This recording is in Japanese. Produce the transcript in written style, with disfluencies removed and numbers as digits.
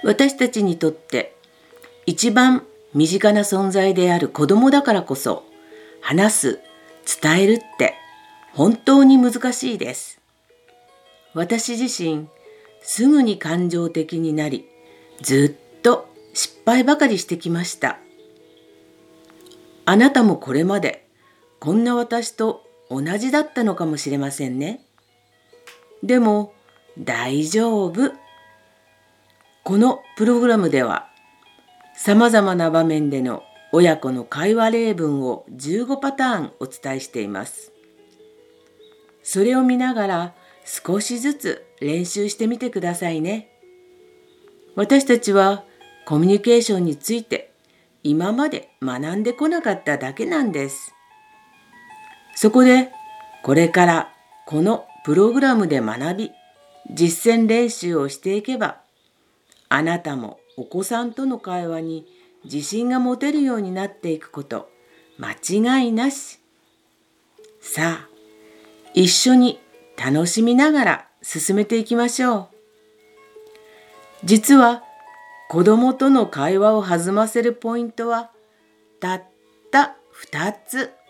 私たちにとって一番身近な存在である子供だからこそ、話す、伝えるって本当に難しいです。私自身、すぐに感情的になり、ずっと失敗ばかりしてきました。あなたもこれまでこんな私と同じだったのかもしれませんね。でも大丈夫。このプログラムでは様々な場面での親子の会話例文を15パターンお伝えしています。それを見ながら少しずつ練習してみてくださいね。私たちはコミュニケーションについて今まで学んでこなかっただけなんです。そこでこれからこのプログラムで学び、実践練習をしていけば、あなたもお子さんとの会話に自信が持てるようになっていくこと間違いなし。さあ、一緒に楽しみながら進めていきましょう。実は子供との会話を弾ませるポイントはたった2つ。